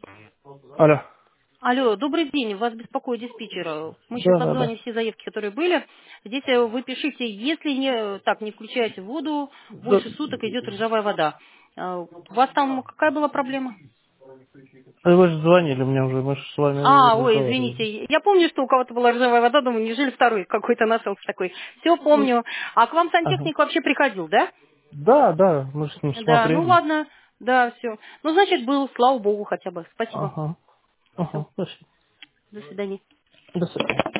Алло. Алло, добрый день, вас беспокоит диспетчер. Мы сейчас Да, да, обзвоним да. все заявки, которые были. Здесь вы пишите, если не включаете воду, Да. больше суток идет ржавая вода. У вас там какая была проблема? Вы же звонили мне уже, мы же с вами Ой, разговаривали. извините, я помню, что у кого-то была ржавая вода, думаю, неужели второй какой-то нашелся такой. Все помню. А к вам Ага. сантехник вообще приходил, да? Да, да, мы с ним Да, ну смотрели. ладно, да, все. Ну, значит, был, слава богу, хотя бы. Спасибо. Ага. Все, Ага, спасибо. до свидания. До свидания.